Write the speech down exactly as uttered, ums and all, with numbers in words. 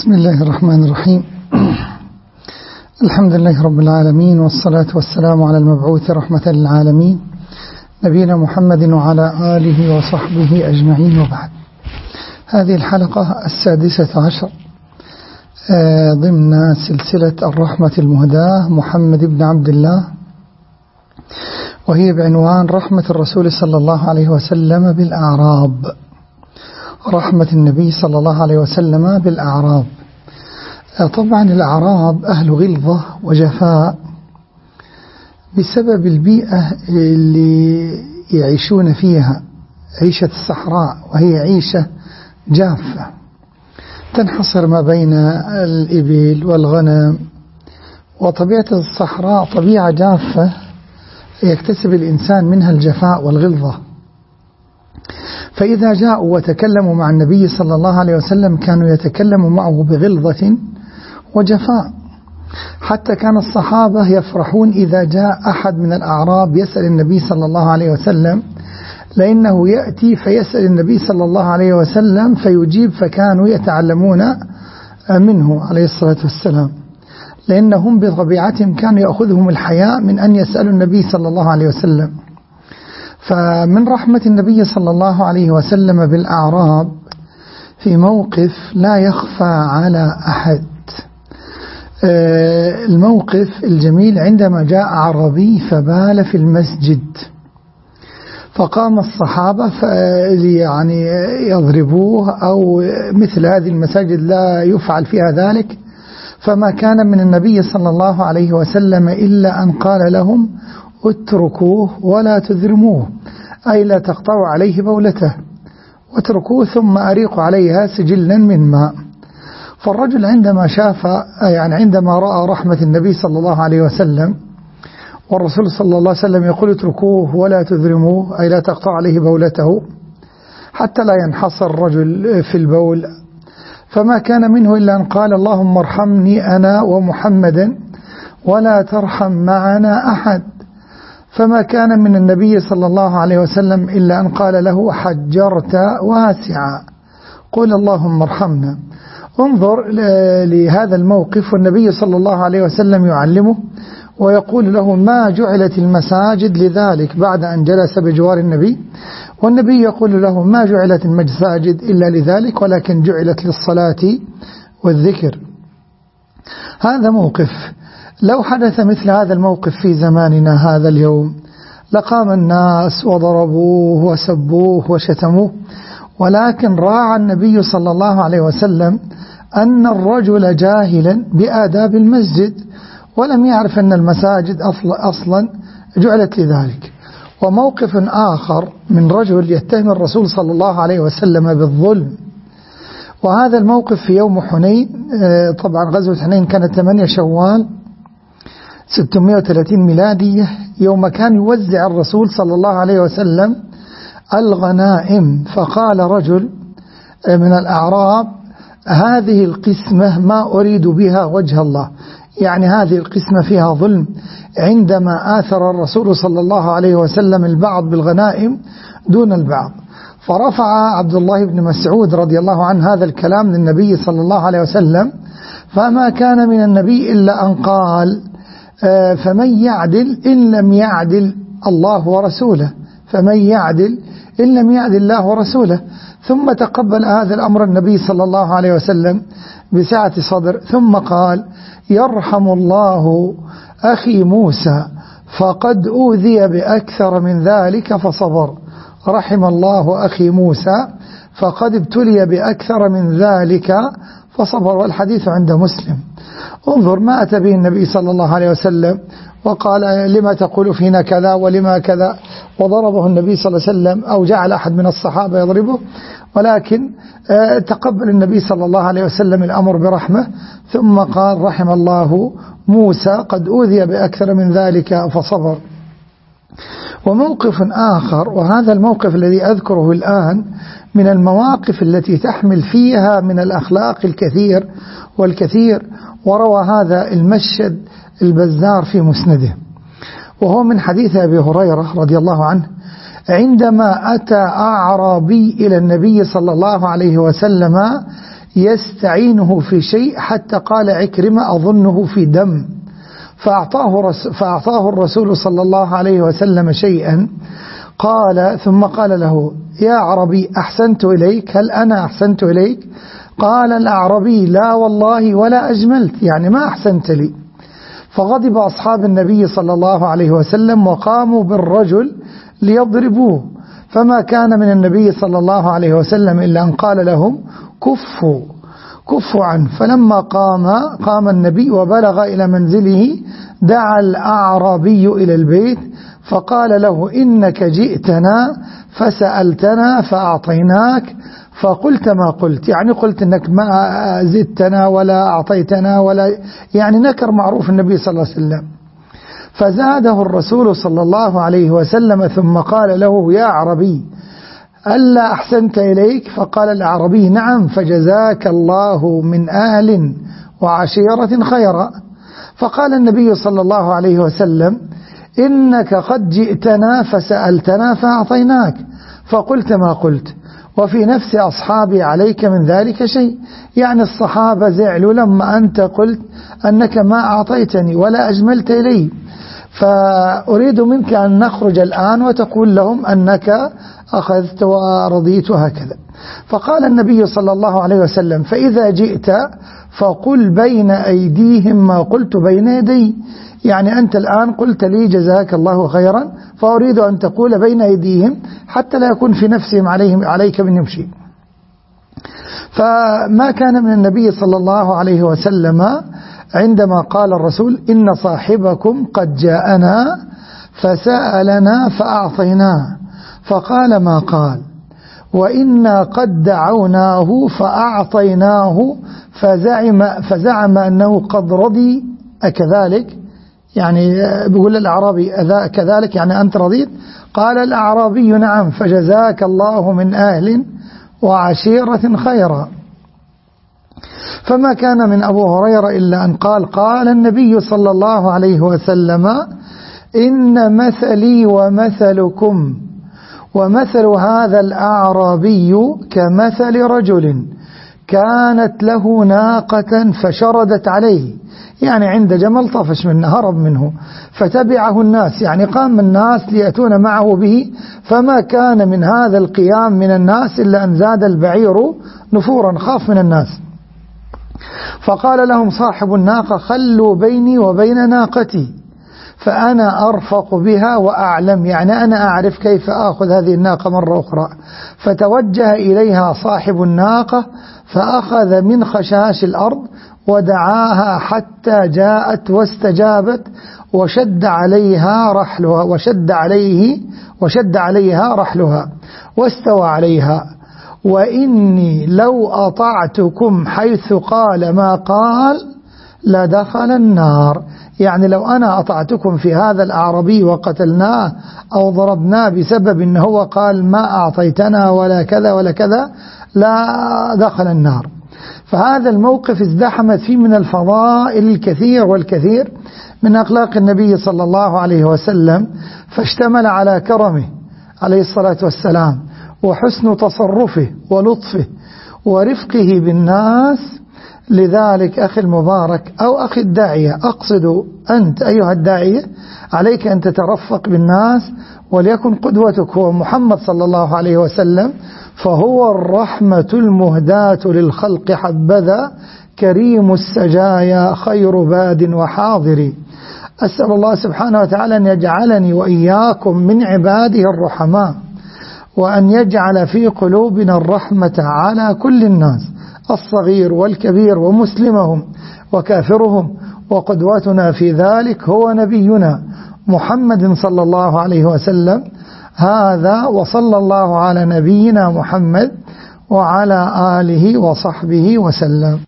بسم الله الرحمن الرحيم. الحمد لله رب العالمين، والصلاة والسلام على المبعوث رحمة للعالمين نبينا محمد وعلى آله وصحبه أجمعين، وبعد. هذه الحلقة السادسة عشر ضمن سلسلة الرحمة المهداة محمد بن عبد الله، وهي بعنوان رحمة الرسول صلى الله عليه وسلم بالأعراب. رحمة النبي صلى الله عليه وسلم بالأعراب. طبعا الأعراب أهل غلظة وجفاء بسبب البيئة اللي يعيشون فيها، عيشة الصحراء، وهي عيشة جافة تنحصر ما بين الإبل والغنم، وطبيعة الصحراء طبيعة جافة يكتسب الإنسان منها الجفاء والغلظة. فإذا جاءوا وتكلموا مع النبي صلى الله عليه وسلم كانوا يتكلموا معه بغلظة وجفاء، حتى كان الصحابة يفرحون إذا جاء أحد من الأعراب يسأل النبي صلى الله عليه وسلم، لأنه يأتي فيسأل النبي صلى الله عليه وسلم فيجيب، فكانوا يتعلمون منه عليه الصلاة والسلام، لأنهم بطبيعتهم كانوا يأخذهم الحياء من أن يسألوا النبي صلى الله عليه وسلم. فمن رحمة النبي صلى الله عليه وسلم بالأعراب في موقف لا يخفى على أحد. الموقف الجميل عندما جاء عربي فبال في المسجد، فقام الصحابة يعني يضربوه، أو مثل هذه المساجد لا يفعل فيها ذلك، فما كان من النبي صلى الله عليه وسلم إلا أن قال لهم اتركوه ولا تذرموه، أي لا تقطعوا عليه بولته، واتركوه ثم أريقوا عليها سجلا من ماء. فالرجل عندما شاف، يعني عندما رأى رحمة النبي صلى الله عليه وسلم والرسول صلى الله عليه وسلم يقول اتركوه ولا تذرموه، أي لا تقطعوا عليه بولته حتى لا ينحصر الرجل في البول، فما كان منه إلا أن قال اللهم ارحمني أنا ومحمدا ولا ترحم معنا أحد. فما كان من النبي صلى الله عليه وسلم إلا أن قال له حجرت واسعا، قل اللهم ارحمنا. انظر لهذا الموقف، والنبي صلى الله عليه وسلم يعلمه ويقول له ما جعلت المساجد لذلك، بعد أن جلس بجوار النبي، والنبي يقول له ما جعلت المساجد إلا لذلك، ولكن جعلت للصلاة والذكر. هذا موقف لو حدث مثل هذا الموقف في زماننا هذا اليوم لقام الناس وضربوه وسبوه وشتموه، ولكن راعى النبي صلى الله عليه وسلم أن الرجل جاهلا بآداب المسجد، ولم يعرف أن المساجد أصلا جعلت لذلك. وموقف آخر من رجل يتهم الرسول صلى الله عليه وسلم بالظلم، وهذا الموقف في يوم حنين. طبعا غزوة حنين كانت ثمانية شوال ستمائة وثلاثين ميلادية، يوم كان يوزع الرسول صلى الله عليه وسلم الغنائم، فقال رجل من الأعراب هذه القسمة ما أريد بها وجه الله، يعني هذه القسمة فيها ظلم، عندما آثر الرسول صلى الله عليه وسلم البعض بالغنائم دون البعض. فرفع عبد الله بن مسعود رضي الله عنه هذا الكلام للنبي صلى الله عليه وسلم، فما كان من النبي إلا أن قال فمن يعدل إن لم يعدل الله ورسوله، فمن يعدل إن لم يعدل الله ورسوله. ثم تقبل هذا الأمر النبي صلى الله عليه وسلم بسعة صدر، ثم قال يرحم الله أخي موسى فقد أوذي بأكثر من ذلك فصبر، رحم الله أخي موسى فقد ابتلي بأكثر من ذلك فصبر. والحديث عند مسلم. انظر ما أتى به النبي صلى الله عليه وسلم وقال لما تقول فينا كذا ولما كذا، وضربه النبي صلى الله عليه وسلم أو جعل أحد من الصحابة يضربه، ولكن تقبل النبي صلى الله عليه وسلم الأمر برحمة، ثم قال رحم الله موسى قد أوذي بأكثر من ذلك فصبر. وموقف آخر، وهذا الموقف الذي أذكره الآن من المواقف التي تحمل فيها من الأخلاق الكثير والكثير، وروى هذا المشهد البزار في مسنده، وهو من حديث أبي هريرة رضي الله عنه عندما أتى أعرابي إلى النبي صلى الله عليه وسلم يستعينه في شيء، حتى قال عكرمة أظنه في دم، فأعطاه, فأعطاه الرسول صلى الله عليه وسلم شيئا، قال ثم قال له: يا عربي أحسنت إليك؟ هل أنا أحسنت إليك؟ قال الأعربي: لا والله ولا أجملت، يعني ما أحسنت لي. فغضب أصحاب النبي صلى الله عليه وسلم وقاموا بالرجل ليضربوه، فما كان من النبي صلى الله عليه وسلم إلا أن قال لهم: كفوا كفوا عنه. فلما قام قام النبي وبلغ إلى منزله، دعا الأعرابي إلى البيت فقال له: إنك جئتنا فسألتنا فأعطيناك فقلت ما قلت، يعني قلت إنك ما زدتنا ولا أعطيتنا ولا، يعني نكر معروف النبي صلى الله عليه وسلم. فزاده الرسول صلى الله عليه وسلم ثم قال له: يا عربي ألا أحسنت إليك؟ فقال الأعربي: نعم، فجزاك الله من أهل وعشيرة خيرا. فقال النبي صلى الله عليه وسلم: إنك قد جئتنا فسألتنا فأعطيناك فقلت ما قلت، وفي نفس أصحابي عليك من ذلك شيء، يعني الصحابة زعلوا لما أنت قلت أنك ما أعطيتني ولا أجملت إلي، فأريد منك أن نخرج الآن وتقول لهم أنك أخذت ورضيت هكذا. فقال النبي صلى الله عليه وسلم: فإذا جئت فقل بين أيديهم ما قلت بين يدي، يعني أنت الآن قلت لي جزاك الله خيرا، فأريد أن تقول بين أيديهم حتى لا يكون في نفسهم عليهم عليك من يمشي. فما كان من النبي صلى الله عليه وسلم عندما قال الرسول: إن صاحبكم قد جاءنا فسألنا فأعطيناه فقال ما قال، وإنا قد دعوناه فأعطيناه فزعم, فزعم أنه قد رضي أكذلك، يعني بيقول الأعرابي: كذلك يعني أنت رضيت؟ قال الأعرابي: نعم، فجزاك الله من أهل وعشيرة خيرا. فما كان من أبو هريرة إلا أن قال: قال النبي صلى الله عليه وسلم: إن مثلي ومثلكم ومثل هذا الأعرابي كمثل رجل كانت له ناقة فشردت عليه، يعني عند جمل طفش منه هرب منه فتبعه الناس، يعني قام الناس ليأتون معه به، فما كان من هذا القيام من الناس إلا أن زاد البعير نفورا، خاف من الناس. فقال لهم صاحب الناقة: خلوا بيني وبين ناقتي فأنا أرفق بها وأعلم، يعني أنا أعرف كيف أخذ هذه الناقة مرة أخرى. فتوجه إليها صاحب الناقة فأخذ من خشاش الأرض ودعاها حتى جاءت واستجابت، وشد عليها رحلها وشد عليه وشد عليها رحلها واستوى عليها. وإني لو أطعتكم حيث قال ما قال لدخل النار، يعني لو أنا أطعتكم في هذا الأعربي وقتلناه أو ضربناه بسبب أنه هو قال ما أعطيتنا ولا كذا ولا كذا لا دخل النار. فهذا الموقف ازدحمت فيه من الفضائل الكثير والكثير من أخلاق النبي صلى الله عليه وسلم، فاشتمل على كرمه عليه الصلاة والسلام وحسن تصرفه ولطفه ورفقه بالناس. لذلك أخي المبارك أو أخي الداعية، أقصد أنت أيها الداعية، عليك أن تترفق بالناس، وليكن قدوتك هو محمد صلى الله عليه وسلم، فهو الرحمة المهداة للخلق حبذا كريم السجايا خير باد وحاضر. أسأل الله سبحانه وتعالى أن يجعلني وإياكم من عباده الرحماء، وأن يجعل في قلوبنا الرحمة على كل الناس الصغير والكبير ومسلمهم وكافرهم، وقدوتنا في ذلك هو نبينا محمد صلى الله عليه وسلم. هذا وصلى الله على نبينا محمد وعلى آله وصحبه وسلم.